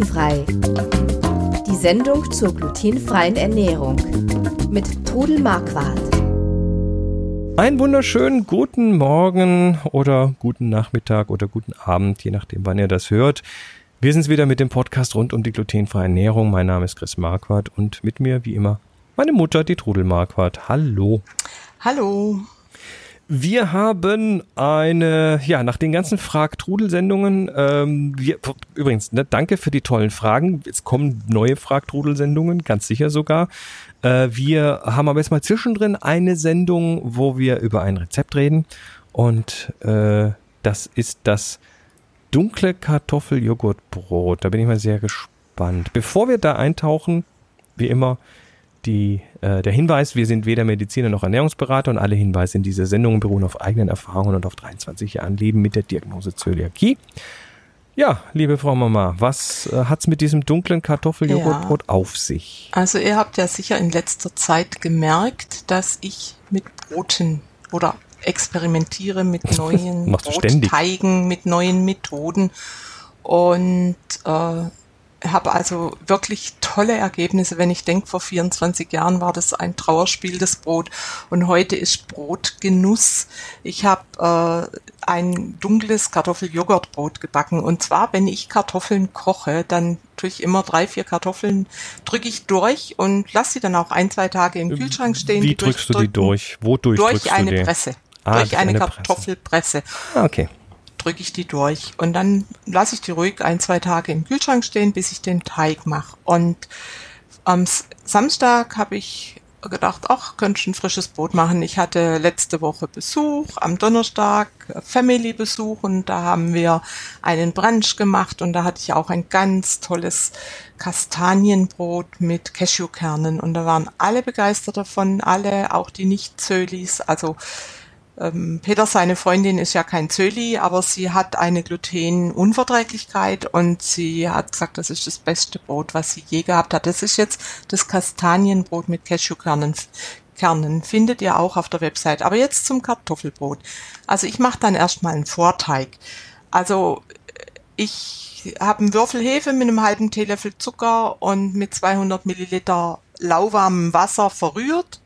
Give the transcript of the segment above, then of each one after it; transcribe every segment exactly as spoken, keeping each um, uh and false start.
Glutenfrei. Die Sendung zur glutenfreien Ernährung mit Trudel Marquardt. Einen wunderschönen guten Morgen oder guten Nachmittag oder guten Abend, je nachdem, wann ihr das hört. Wir sind wieder mit dem Podcast rund um die glutenfreie Ernährung. Mein Name ist Chris Marquardt und mit mir, wie immer, meine Mutter, die Trudel Marquardt. Hallo. Hallo. Wir haben eine, ja, nach den ganzen Frag-Trudel-Sendungen, ähm, wir, übrigens, ne, danke für die tollen Fragen. Es kommen neue Frag-Trudel-Sendungen, ganz sicher sogar. Äh, wir haben aber jetzt mal zwischendrin eine Sendung, wo wir über ein Rezept reden. Und äh, das ist das dunkle Kartoffeljoghurtbrot. Da bin ich mal sehr gespannt. Bevor wir da eintauchen, wie immer, Die, äh, der Hinweis, wir sind weder Mediziner noch Ernährungsberater und alle Hinweise in dieser Sendung beruhen auf eigenen Erfahrungen und auf dreiundzwanzig Jahren Leben mit der Diagnose Zöliakie. Ja, liebe Frau Mama, was äh, hat's mit diesem dunklen Kartoffeljoghurtbrot ja. auf sich? Also ihr habt ja sicher in letzter Zeit gemerkt, dass ich mit Broten oder experimentiere mit neuen Brotteigen, mit neuen Methoden und äh, habe also wirklich tolle Ergebnisse. Wenn ich denke, vor vierundzwanzig Jahren war das ein Trauerspiel, das Brot. Und heute ist Brot Genuss. Ich habe äh, ein dunkles Kartoffeljoghurtbrot gebacken. Und zwar, wenn ich Kartoffeln koche, dann tue ich immer drei, vier Kartoffeln, drücke ich durch und lasse sie dann auch ein, zwei Tage im Kühlschrank stehen. Wie die drückst du die durch? Wodurch durch drückst eine du die? Presse. Ah, durch eine, eine Kartoffelpresse. Ah, okay. Drücke ich die durch und dann lasse ich die ruhig ein, zwei Tage im Kühlschrank stehen, bis ich den Teig mache. Und am Samstag habe ich gedacht, ach, könnte ich ein frisches Brot machen. Ich hatte letzte Woche Besuch, am Donnerstag Family-Besuch und da haben wir einen Brunch gemacht und da hatte ich auch ein ganz tolles Kastanienbrot mit Cashewkernen und da waren alle begeistert davon, alle, auch die Nicht-Zölis, also Peter, seine Freundin, ist ja kein Zöli, aber sie hat eine Glutenunverträglichkeit und sie hat gesagt, das ist das beste Brot, was sie je gehabt hat. Das ist jetzt das Kastanienbrot mit Cashewkernen. Kernen findet ihr auch auf der Website. Aber jetzt zum Kartoffelbrot. Also ich mache dann erstmal einen Vorteig. Also ich habe einen Würfel Hefe mit einem halben Teelöffel Zucker und mit zweihundert Milliliter lauwarmem Wasser verrührt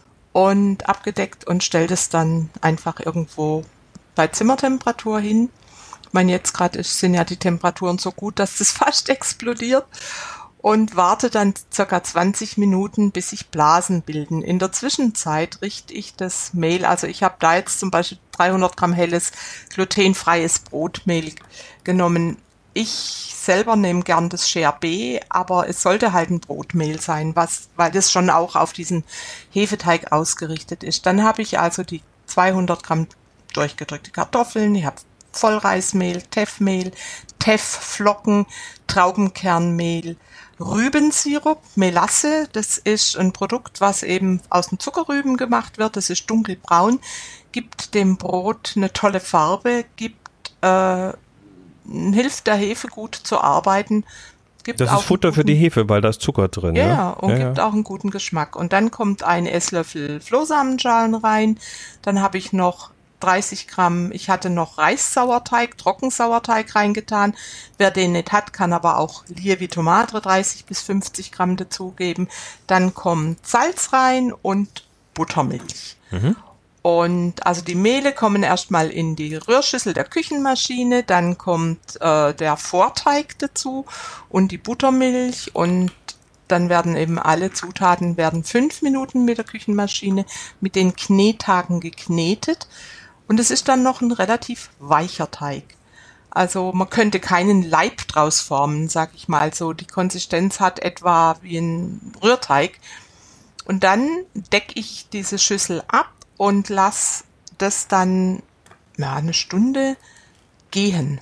und abgedeckt und stellt es dann einfach irgendwo bei Zimmertemperatur hin. Ich meine, jetzt gerade sind ja die Temperaturen so gut, dass das fast explodiert und warte dann circa zwanzig Minuten, bis sich Blasen bilden. In der Zwischenzeit richte ich das Mehl, also ich habe da jetzt zum Beispiel dreihundert Gramm helles, glutenfreies Brotmehl genommen. Ich selber nehme gern das Share B, aber es sollte halt ein Brotmehl sein, was, weil das schon auch auf diesen Hefeteig ausgerichtet ist. Dann habe ich also die zweihundert Gramm durchgedrückte Kartoffeln, ich habe Vollreismehl, Teffmehl, Teffflocken, Traubenkernmehl, Rübensirup, Melasse, das ist ein Produkt, was eben aus den Zuckerrüben gemacht wird, das ist dunkelbraun, gibt dem Brot eine tolle Farbe, gibt äh, hilft der Hefe gut zu arbeiten. Gibt das auch ist Futter guten, für die Hefe, weil da ist Zucker drin. Ja, ne? und ja, gibt ja. auch einen guten Geschmack. Und dann kommt ein Esslöffel Flohsamenschalen rein. Dann habe ich noch dreißig Gramm, ich hatte noch Reissauerteig, Trockensauerteig reingetan. Wer den nicht hat, kann aber auch Lievito Tomate dreißig bis fünfzig Gramm dazugeben. Dann kommt Salz rein und Buttermilch. Mhm. Und also die Mehle kommen erstmal in die Rührschüssel der Küchenmaschine, dann kommt äh, der Vorteig dazu und die Buttermilch und dann werden eben alle Zutaten werden fünf Minuten mit der Küchenmaschine mit den Knethaken geknetet und es ist dann noch ein relativ weicher Teig. Also man könnte keinen Leib draus formen, sag ich mal so. Die Konsistenz hat etwa wie ein Rührteig und dann decke ich diese Schüssel ab und lass das dann ja, eine Stunde gehen.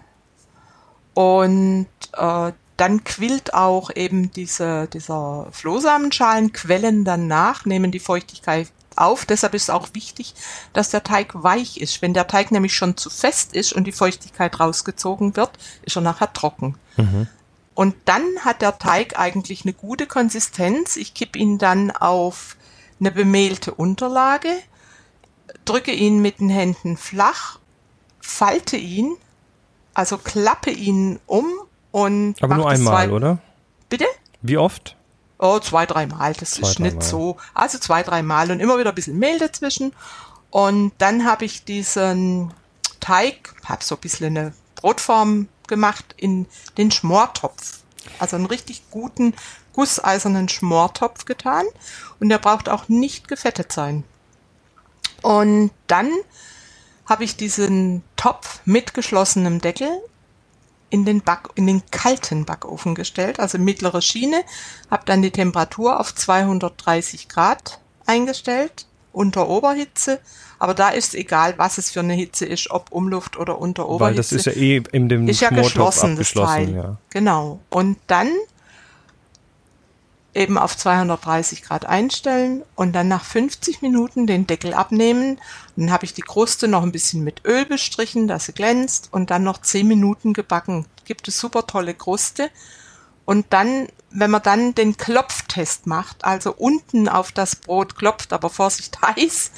Und äh, dann quillt auch eben diese, dieser Flohsamenschalen, quellen dann nach, nehmen die Feuchtigkeit auf. Deshalb ist es auch wichtig, dass der Teig weich ist. Wenn der Teig nämlich schon zu fest ist und die Feuchtigkeit rausgezogen wird, ist er nachher trocken. Mhm. Und dann hat der Teig eigentlich eine gute Konsistenz. Ich kippe ihn dann auf eine bemehlte Unterlage, drücke ihn mit den Händen flach, falte ihn, also klappe ihn um Und Aber nur einmal, zwei, oder? Bitte? Wie oft? Oh, zwei, dreimal. Das zwei, ist nicht Mal. so. Also zwei, dreimal und immer wieder ein bisschen Mehl dazwischen. Und dann habe ich diesen Teig, habe so ein bisschen eine Brotform gemacht in den Schmortopf. Also einen richtig guten, gusseisernen Schmortopf getan. Und der braucht auch nicht gefettet sein. Und dann habe ich diesen Topf mit geschlossenem Deckel in den, Back, in den kalten Backofen gestellt, also mittlere Schiene, habe dann die Temperatur auf zweihundertdreißig Grad eingestellt, unter Oberhitze, aber da ist egal, was es für eine Hitze ist, ob Umluft oder unter Oberhitze. Weil das ist ja eh in dem ist ja geschlossen, abgeschlossen, das Teil. Ja. Genau. Und dann eben auf zweihundertdreißig Grad einstellen und dann nach fünfzig Minuten den Deckel abnehmen. Dann habe ich die Kruste noch ein bisschen mit Öl bestrichen, dass sie glänzt und dann noch zehn Minuten gebacken. Gibt es super tolle Kruste. Und dann, wenn man dann den Klopftest macht, also unten auf das Brot klopft, aber Vorsicht heiß,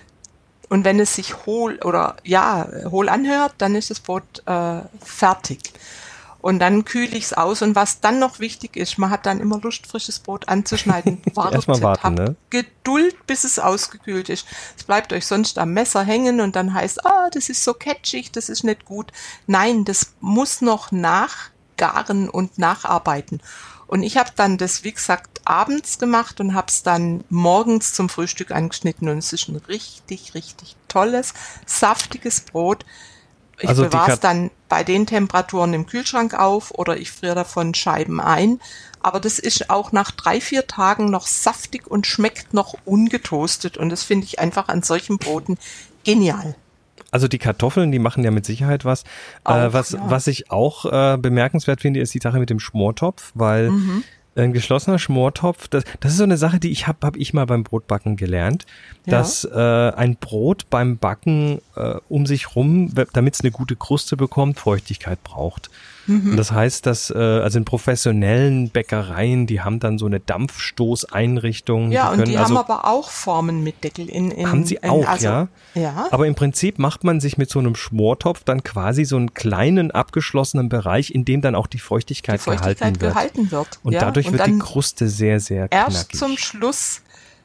und wenn es sich hohl oder ja, hohl anhört, dann ist das Brot äh, fertig. Und dann kühle ich es aus. Und was dann noch wichtig ist, man hat dann immer Lust, frisches Brot anzuschneiden. Wartet, Erstmal warten, habt ne? Geduld, bis es ausgekühlt ist. Es bleibt euch sonst am Messer hängen und dann heißt, ah, das ist so catchig, das ist nicht gut. Nein, das muss noch nachgaren und nacharbeiten. Und ich habe dann das, wie gesagt, abends gemacht und habe es dann morgens zum Frühstück angeschnitten. Und es ist ein richtig, richtig tolles, saftiges Brot. Ich also bewahre es dann bei den Temperaturen im Kühlschrank auf oder ich friere davon Scheiben ein. Aber das ist auch nach drei, vier Tagen noch saftig und schmeckt noch ungetoastet. Und das finde ich einfach an solchen Broten genial. Also die Kartoffeln, die machen ja mit Sicherheit was. Auch, äh, was, ja. was ich auch äh, bemerkenswert finde, ist die Sache mit dem Schmortopf, weil mhm. ein geschlossener Schmortopf, das, das ist so eine Sache, die ich habe, habe ich mal beim Brotbacken gelernt, ja. dass äh, ein Brot beim Backen äh, um sich rum, damit es eine gute Kruste bekommt, Feuchtigkeit braucht. Mhm. Und das heißt, dass äh, also in professionellen Bäckereien, die haben dann so eine Dampfstoßeinrichtung. Ja, die und die also, haben aber auch Formen mit Deckel. In, in, haben sie in, auch, also, ja. ja. Aber im Prinzip macht man sich mit so einem Schmortopf dann quasi so einen kleinen abgeschlossenen Bereich, in dem dann auch die Feuchtigkeit, die Feuchtigkeit gehalten, wird. gehalten wird. Und ja. dadurch und wird die Kruste sehr, sehr knackig. Erst zum Schluss,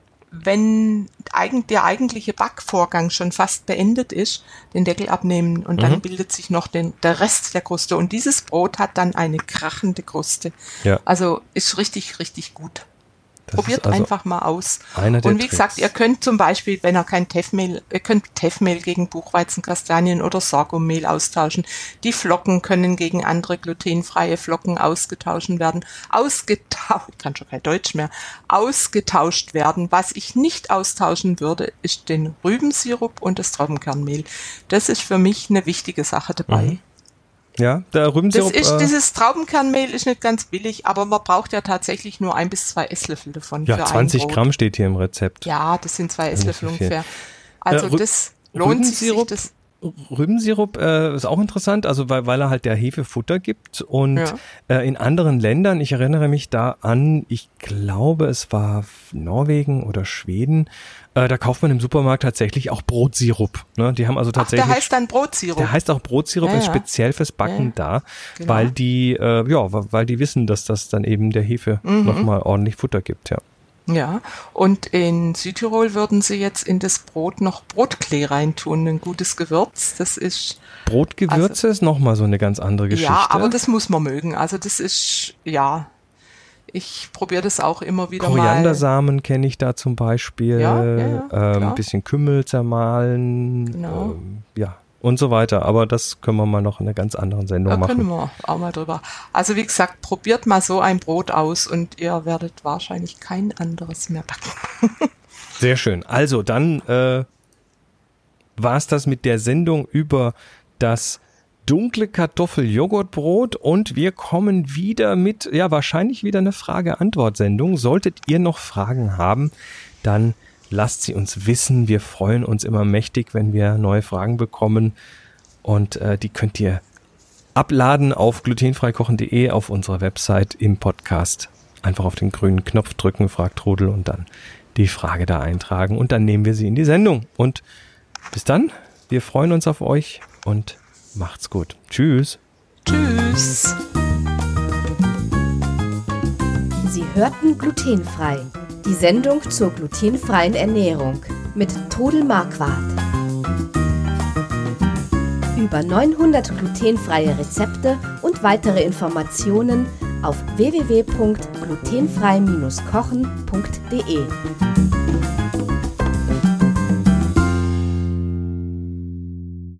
wenn der eigentliche Backvorgang schon fast beendet ist, den Deckel abnehmen und dann mhm. bildet sich noch den, der Rest der Kruste. Und dieses Brot hat dann eine krachende Kruste. Ja. Also ist richtig, richtig gut. Das Probiert also einfach mal aus. Und wie Tricks. gesagt, ihr könnt zum Beispiel, wenn ihr kein Teffmehl, ihr könnt Teffmehl gegen Buchweizenkastanien oder Sorghummehl austauschen. Die Flocken können gegen andere glutenfreie Flocken ausgetauscht werden. Ausgetauscht, kann schon kein Deutsch mehr, ausgetauscht werden. Was ich nicht austauschen würde, ist den Rübensirup und das Traubenkernmehl. Das ist für mich eine wichtige Sache dabei. Mhm. Ja, der Rübensirup. Das ist, äh, dieses Traubenkernmehl ist nicht ganz billig, aber man braucht ja tatsächlich nur ein bis zwei Esslöffel davon. Ja, für zwanzig ein Brot. Gramm steht hier im Rezept. Ja, das sind zwei Esslöffel so ungefähr. Also äh, das lohnt sich. Das Rübensirup äh, ist auch interessant, also weil, weil er halt der Hefe Futter gibt und ja. äh, in anderen Ländern, ich erinnere mich da an, ich glaube es war Norwegen oder Schweden, äh, da kauft man im Supermarkt tatsächlich auch Brotsirup. Ne? Die haben also tatsächlich. Ach, der heißt dann Brotsirup. Der heißt auch Brotsirup, ja, ist speziell fürs Backen ja. da, genau. weil die, äh, ja, weil die wissen, dass das dann eben der Hefe mhm. nochmal ordentlich Futter gibt, ja. Ja, und in Südtirol würden sie jetzt in das Brot noch Brotklee reintun, ein gutes Gewürz. Das ist Brotgewürze also, ist nochmal so eine ganz andere Geschichte. Ja, aber das muss man mögen. Also das ist, ja, ich probiere das auch immer wieder Koriandersamen mal. Koriandersamen kenne ich da zum Beispiel. Ja, ja, ja, ähm, ein bisschen Kümmel zermahlen. Genau. Ähm, ja. Und so weiter. Aber das können wir mal noch in einer ganz anderen Sendung da machen. Da können wir auch mal drüber. Also wie gesagt, probiert mal so ein Brot aus und ihr werdet wahrscheinlich kein anderes mehr backen. Sehr schön. Also dann äh, war es das mit der Sendung über das dunkle Kartoffel-Joghurtbrot und wir kommen wieder mit, ja wahrscheinlich wieder eine Frage-Antwort-Sendung. Solltet ihr noch Fragen haben, dann lasst sie uns wissen. Wir freuen uns immer mächtig, wenn wir neue Fragen bekommen. Und äh, die könnt ihr abladen auf glutenfreikochen punkt de auf unserer Website im Podcast. Einfach auf den grünen Knopf drücken, fragt Trudel und dann die Frage da eintragen. Und dann nehmen wir sie in die Sendung. Und bis dann, wir freuen uns auf euch und macht's gut. Tschüss. Tschüss. Sie hörten Glutenfrei, die Sendung zur glutenfreien Ernährung mit Trudel Marquardt. Über neunhundert glutenfreie Rezepte und weitere Informationen auf w w w punkt glutenfrei Bindestrich kochen punkt de.